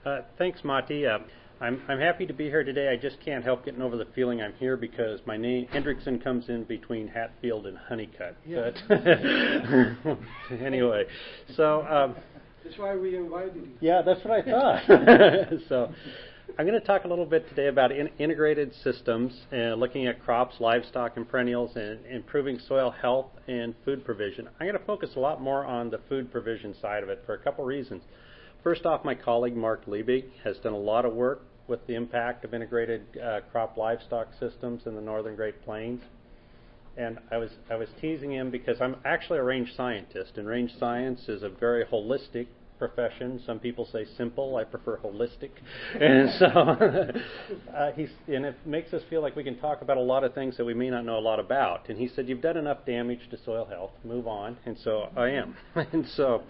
Thanks, Mati. I'm happy to be here today. I just can't help getting over the feeling I'm here because my name Hendrickson comes in between Hatfield and Honeycutt. Yeah. But anyway, so that's why we invited you. yeah, that's what I thought. So I'm going to talk a little bit today about integrated systems and looking at crops, livestock, and perennials, and improving soil health and food provision. I'm going to focus a lot more on the food provision side of it for a couple reasons. First off, my colleague Mark Liebig has done a lot of work with the impact of integrated crop livestock systems in the northern Great Plains. And I was teasing him because I'm actually a range scientist, and range science is a very holistic profession. Some people say simple. I prefer holistic. And so and it makes us feel like we can talk about a lot of things that we may not know a lot about. And he said, you've done enough damage to soil health. Move on. And so I am. And so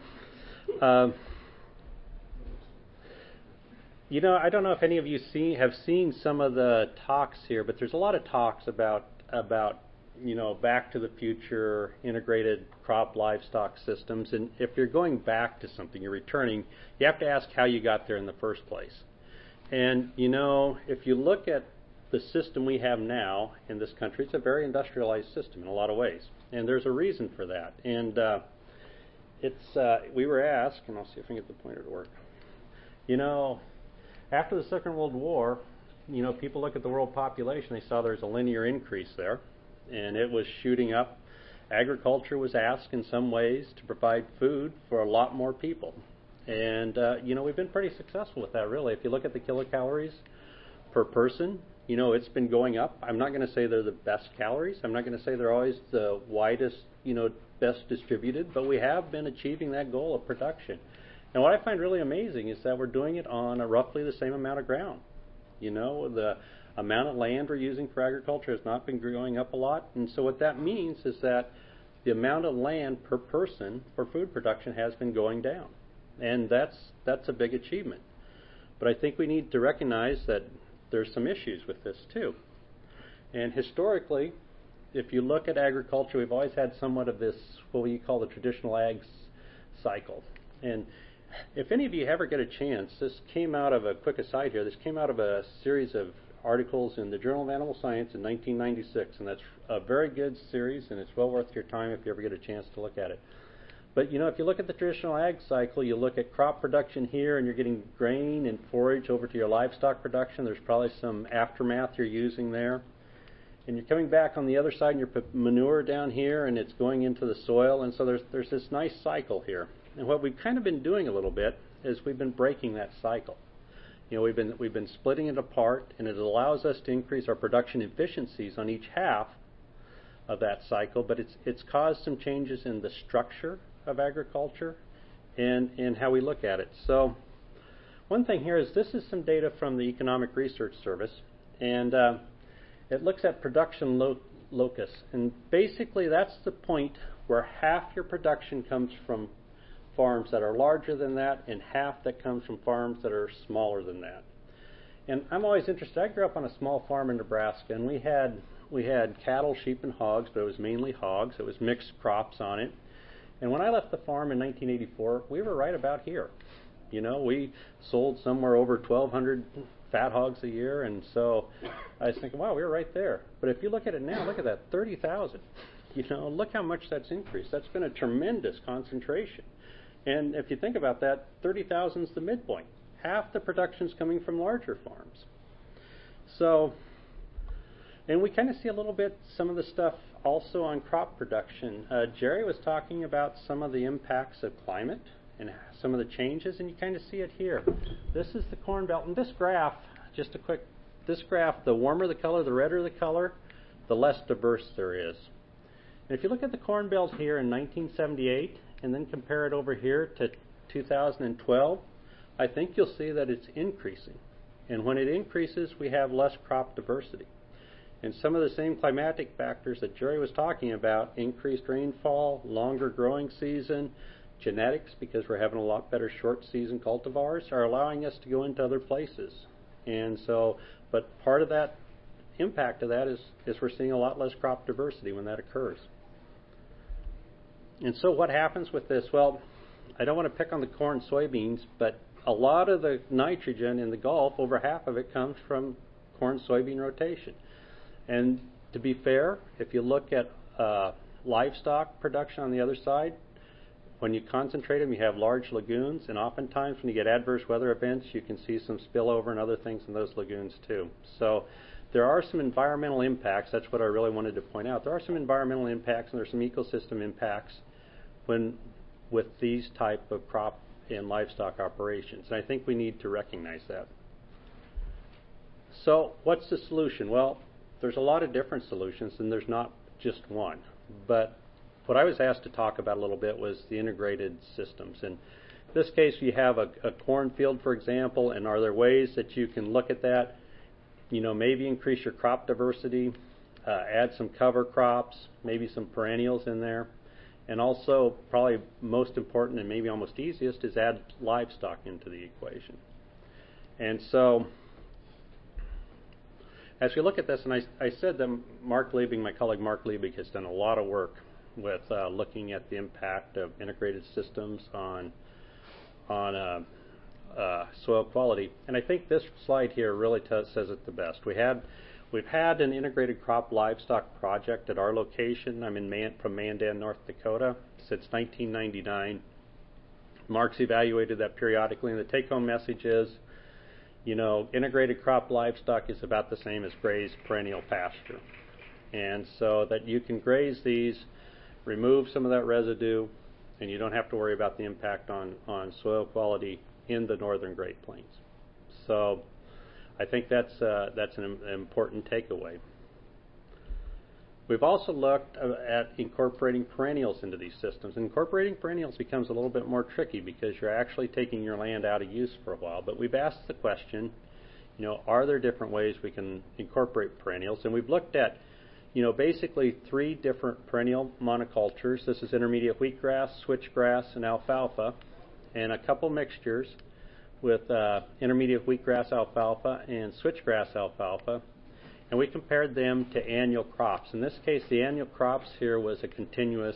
I don't know if any of you have seen some of the talks here, but there's a lot of talks about Back to the Future, integrated crop livestock systems. And if you're going back to something, you're returning, you have to ask how you got there in the first place. And, if you look at the system we have now in this country, it's a very industrialized system in a lot of ways. And there's a reason for that. And we were asked, and I'll see if I can get the pointer to work. After the Second World War, people look at the world population, they saw there's a linear increase there, and it was shooting up. Agriculture was asked in some ways to provide food for a lot more people. And, we've been pretty successful with that, really. If you look at the kilocalories per person, it's been going up. I'm not going to say they're the best calories. I'm not going to say they're always the widest, best distributed, but we have been achieving that goal of production. And what I find really amazing is that we're doing it on roughly the same amount of ground. The amount of land we're using for agriculture has not been growing up a lot. And so what that means is that the amount of land per person for food production has been going down. And that's a big achievement. But I think we need to recognize that there's some issues with this too. And historically, if you look at agriculture, we've always had somewhat of this, what we call the traditional ag cycle. And if any of you ever get a chance, this came out of a quick aside here. This came out of a series of articles in the Journal of Animal Science in 1996, and that's a very good series, and it's well worth your time if you ever get a chance to look at it. But if you look at the traditional ag cycle, you look at crop production here, and you're getting grain and forage over to your livestock production. There's probably some aftermath you're using there. And you're coming back on the other side, and you put manure down here, and it's going into the soil, and so there's this nice cycle here. And what we've kind of been doing a little bit is we've been breaking that cycle. We've been splitting it apart, and it allows us to increase our production efficiencies on each half of that cycle. But it's caused some changes in the structure of agriculture and how we look at it. So one thing here is this is some data from the Economic Research Service, and it looks at production locus. And basically that's the point where half your production comes from farms that are larger than that, and half that comes from farms that are smaller than that. And I'm always interested. I grew up on a small farm in Nebraska, and we had cattle, sheep, and hogs, but it was mainly hogs. It was mixed crops on it. And when I left the farm in 1984, we were right about here. We sold somewhere over 1,200 fat hogs a year, and so I was thinking, wow, we were right there. But if you look at it now, look at that, 30,000. Look how much that's increased. That's been a tremendous concentration. And if you think about that, 30,000 is the midpoint. Half the production's coming from larger farms. So, and we kind of see a little bit some of the stuff also on crop production. Jerry was talking about some of the impacts of climate and some of the changes, and you kind of see it here. This is the Corn Belt. And this graph, the warmer the color, the redder the color, the less diverse there is. And if you look at the Corn Belt here in 1978, and then compare it over here to 2012, I think you'll see that it's increasing. And when it increases, we have less crop diversity. And some of the same climatic factors that Jerry was talking about, increased rainfall, longer growing season, genetics, because we're having a lot better short season cultivars, are allowing us to go into other places. And so, but part of that impact of that is we're seeing a lot less crop diversity when that occurs. And so what happens with this? Well, I don't want to pick on the corn, soybeans, but a lot of the nitrogen in the Gulf, over half of it comes from corn-soybean rotation. And to be fair, if you look at livestock production on the other side, when you concentrate them, you have large lagoons, and oftentimes when you get adverse weather events, you can see some spillover and other things in those lagoons too. So there are some environmental impacts. That's what I really wanted to point out. There are some environmental impacts and there's some ecosystem impacts with these type of crop and livestock operations. And I think we need to recognize that. So what's the solution? Well, there's a lot of different solutions, and there's not just one. But what I was asked to talk about a little bit was the integrated systems. And in this case, you have a cornfield, for example, and are there ways that you can look at that? You know, maybe increase your crop diversity, add some cover crops, maybe some perennials in there. And also, probably most important and maybe almost easiest is add livestock into the equation. And so, as we look at this, and I said that Mark Liebig, my colleague Mark Liebig, has done a lot of work with looking at the impact of integrated systems on soil quality. And I think this slide here really says it the best. We've had an integrated crop livestock project at our location. I'm from Mandan, North Dakota, since 1999. Mark's evaluated that periodically, and the take-home message is, you know, integrated crop livestock is about the same as grazed perennial pasture. And so that you can graze these, remove some of that residue, and you don't have to worry about the impact on soil quality in the northern Great Plains. So I think that's an important takeaway. We've also looked at incorporating perennials into these systems. Incorporating perennials becomes a little bit more tricky because you're actually taking your land out of use for a while. But we've asked the question, you know, are there different ways we can incorporate perennials? And we've looked at, you know, basically 3 different perennial monocultures. This is intermediate wheatgrass, switchgrass, and alfalfa, and a couple mixtures with intermediate wheatgrass alfalfa and switchgrass alfalfa. And we compared them to annual crops. In this case, the annual crops here was a continuous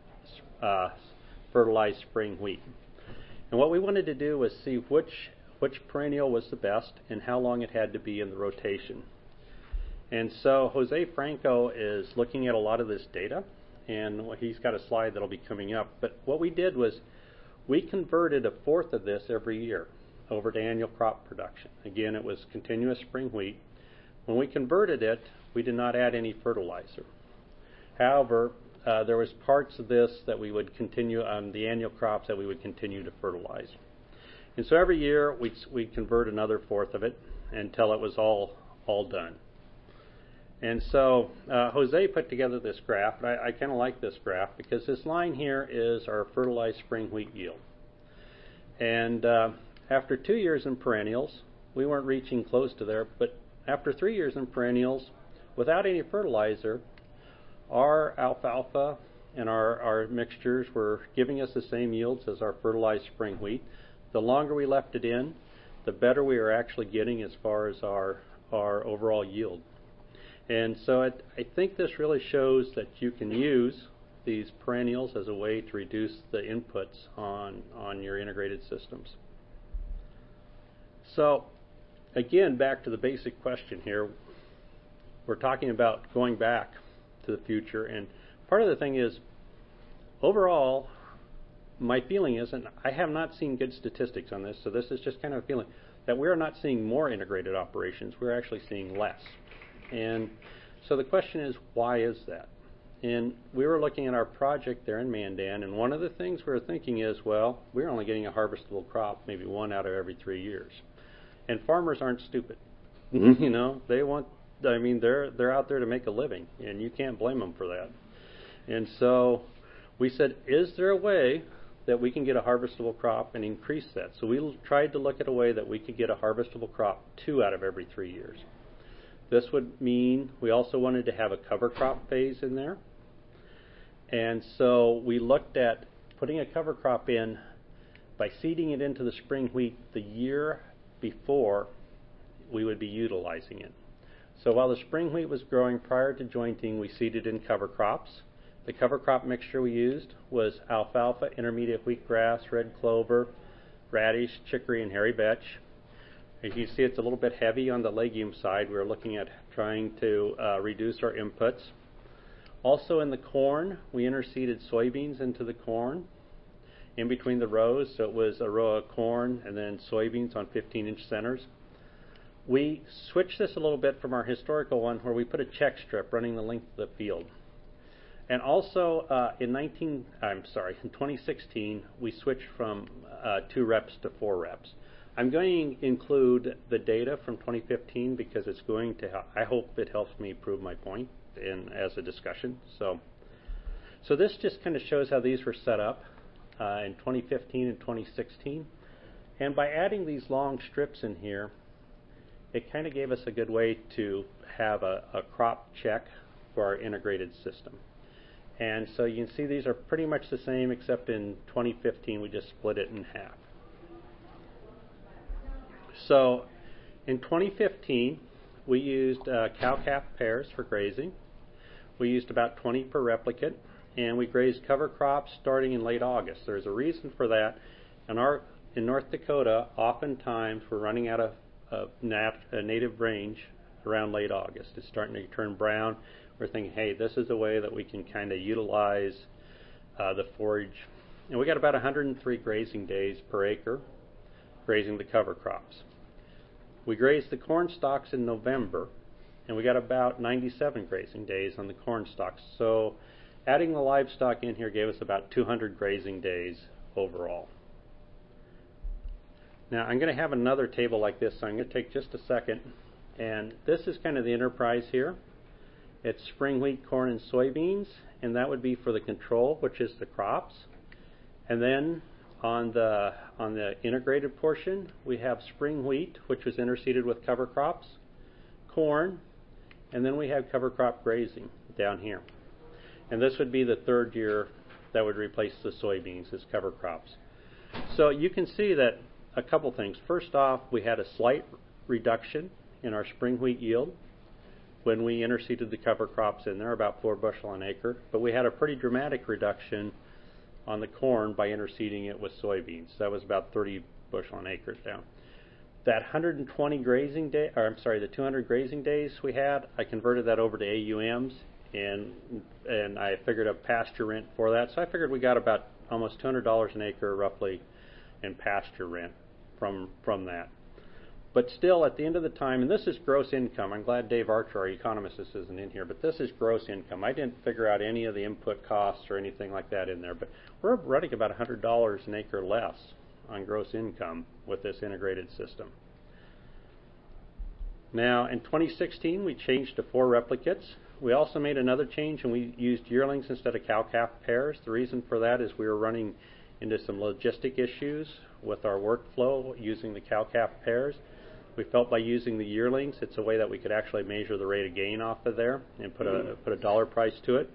fertilized spring wheat. And what we wanted to do was see which perennial was the best and how long it had to be in the rotation. And so Jose Franco is looking at a lot of this data, and he's got a slide that'll be coming up. But what we did was we converted a fourth of this every year over to annual crop production. Again, it was continuous spring wheat. When we converted it, we did not add any fertilizer. However, there was parts of this that we would continue on the annual crops that we would continue to fertilize. And so every year we'd convert another fourth of it until it was all done. And so Jose put together this graph, and I kind of like this graph because this line here is our fertilized spring wheat yield. And after 2 years in perennials, we weren't reaching close to there, but after 3 years in perennials, without any fertilizer, our alfalfa and our mixtures were giving us the same yields as our fertilized spring wheat. The longer we left it in, the better we were actually getting as far as our overall yield. And so I think this really shows that you can use these perennials as a way to reduce the inputs on your integrated systems. So again, back to the basic question here. We're talking about going back to the future, and part of the thing is, overall, my feeling is, and I have not seen good statistics on this, so this is just kind of a feeling, that we're not seeing more integrated operations, we're actually seeing less. And so the question is, why is that? And we were looking at our project there in Mandan, and one of the things we were thinking is, well, we're only getting a harvestable crop maybe 1 out of every 3 years. And farmers aren't stupid. You know, they're out there to make a living, and you can't blame them for that. And so we said, is there a way that we can get a harvestable crop and increase that? So we tried to look at a way that we could get a harvestable crop 2 out of every 3 years. This would mean we also wanted to have a cover crop phase in there. And so we looked at putting a cover crop in by seeding it into the spring wheat the year before we would be utilizing it. So while the spring wheat was growing prior to jointing, we seeded in cover crops. The cover crop mixture we used was alfalfa, intermediate wheatgrass, red clover, radish, chicory, and hairy vetch. As you see, it's a little bit heavy on the legume side. We're looking at trying to reduce our inputs. Also in the corn, we interseeded soybeans into the corn in between the rows, so it was a row of corn and then soybeans on 15-inch centers. We switched this a little bit from our historical one where we put a check strip running the length of the field. And also in 2016, we switched from 2 reps to 4 reps. I'm going to include the data from 2015 because it's going to, I hope it helps me prove my point as a discussion. So this just kind of shows how these were set up in 2015 and 2016. And by adding these long strips in here, it kind of gave us a good way to have a crop check for our integrated system. And so you can see these are pretty much the same, except in 2015 we just split it in half. So in 2015 we used cow-calf pairs for grazing. We used about 20 per replicate, and we grazed cover crops starting in late August. There's a reason for that. In North Dakota, oftentimes we're running out of native range around late August. It's starting to turn brown. We're thinking, hey, this is a way that we can kind of utilize the forage. And we got about 103 grazing days per acre grazing the cover crops. We grazed the corn stalks in November, and we got about 97 grazing days on the corn stalks. So adding the livestock in here gave us about 200 grazing days overall. Now I'm going to have another table like this, so I'm going to take just a second. And this is kind of the enterprise here. It's spring wheat, corn, and soybeans, and that would be for the control, which is the crops. And then on the integrated portion, we have spring wheat, which was interseeded with cover crops, corn, and then we have cover crop grazing down here. And this would be the third year that would replace the soybeans as cover crops. So you can see that a couple things. First off, we had a slight reduction in our spring wheat yield when we interseeded the cover crops in there, about 4 bushel an acre. But we had a pretty dramatic reduction on the corn by interseeding it with soybeans. That was about 30 bushel an acre down. That 120 grazing day, or I'm sorry, the 200 grazing days we had, I converted that over to AUMs, and I figured a pasture rent for that. So I figured we got about almost $200 an acre roughly in pasture rent from that. But still, at the end of the time, and this is gross income. I'm glad Dave Archer, our economist, isn't in here, but this is gross income. I didn't figure out any of the input costs or anything like that in there, but we're running about $100 an acre less on gross income with this integrated system. Now, in 2016, we changed to 4 replicates. We also made another change, and we used yearlings instead of cow-calf pairs. The reason for that is we were running into some logistic issues with our workflow using the cow-calf pairs. We felt by using the yearlings, it's a way that we could actually measure the rate of gain off of there and put a dollar price to it.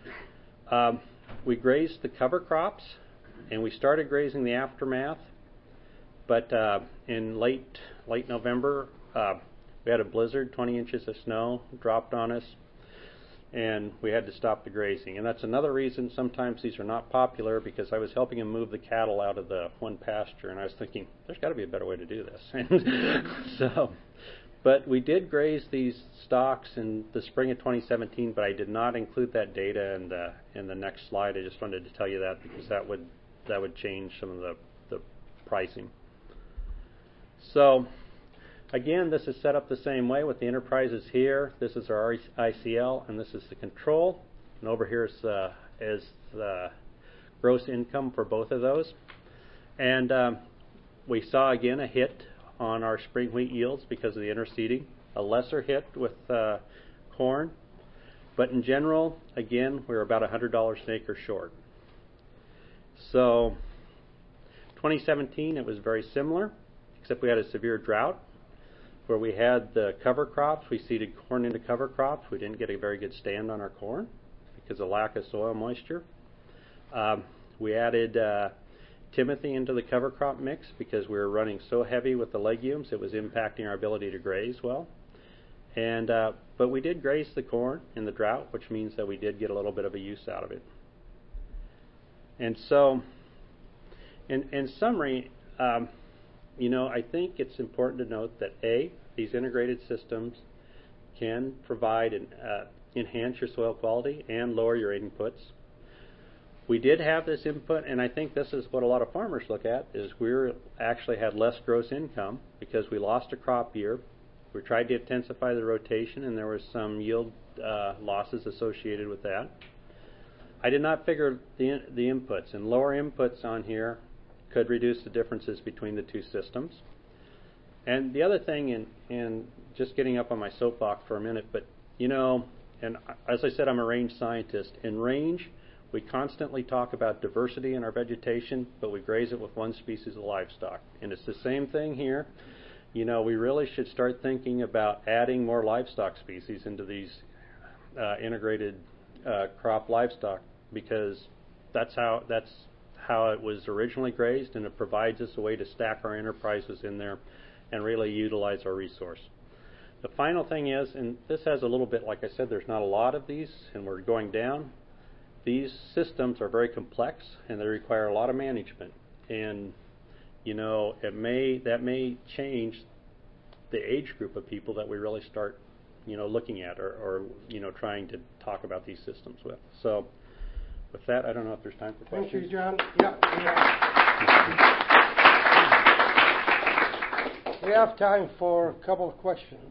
We grazed the cover crops, and we started grazing the aftermath. But in late November, we had a blizzard, 20 inches of snow dropped on us, and we had to stop the grazing. And that's another reason sometimes these are not popular, because I was helping him move the cattle out of the one pasture, and I was thinking, there's got to be a better way to do this. But we did graze these stocks in the spring of 2017, but I did not include that data in the next slide. I just wanted to tell you that because that would change some of the pricing. So again, this is set up the same way with the enterprises here. This is our ICL, and this is the control. And over here is the gross income for both of those. And we saw, again, a hit on our spring wheat yields because of the interseeding, a lesser hit with corn. But in general, again, we're about $100 an acre short. So 2017, it was very similar, except we had a severe drought, where we had the cover crops. We seeded corn into cover crops. We didn't get a very good stand on our corn because of lack of soil moisture. We added Timothy into the cover crop mix because we were running so heavy with the legumes, it was impacting our ability to graze well. And but we did graze the corn in the drought, which means that we did get a little bit of a use out of it. And so, in summary, I think it's important to note that these integrated systems can provide and enhance your soil quality and lower your inputs. We did have this input, and I think this is what a lot of farmers look at, is we actually had less gross income because we lost a crop year. We tried to intensify the rotation, and there was some yield losses associated with that. I did not figure the inputs, and lower inputs on here could reduce the differences between the two systems. And the other thing, and just getting up on my soapbox for a minute, but and as I said, I'm a range scientist. In range, we constantly talk about diversity in our vegetation, but we graze it with one species of livestock. And it's the same thing here. We really should start thinking about adding more livestock species into these integrated crop livestock, because that's how it was originally grazed, and it provides us a way to stack our enterprises in there and really utilize our resource. The final thing is, and this has a little bit, like I said, there's not a lot of these, and we're going down. These systems are very complex, and they require a lot of management. And that may change the age group of people that we really start looking at or trying to talk about these systems with. So with that, I don't know if there's time for questions. Thank you, John. Yeah. We have time for a couple of questions.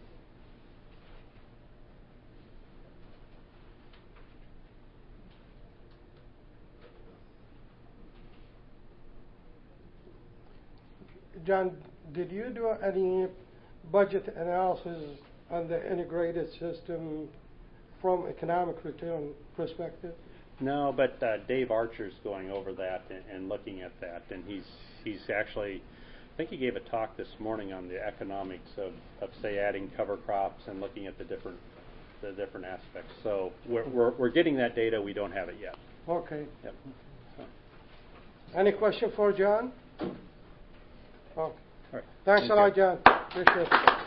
John, did you do any budget analysis on the integrated system from economic return perspective? No, but Dave Archer's going over that and looking at that, and he's actually, I think he gave a talk this morning on the economics of say adding cover crops and looking at the different aspects. So we're getting that data. We don't have it yet. Okay. Yep. So. Any question for John? Okay. All right. Thanks a lot, John. Appreciate it.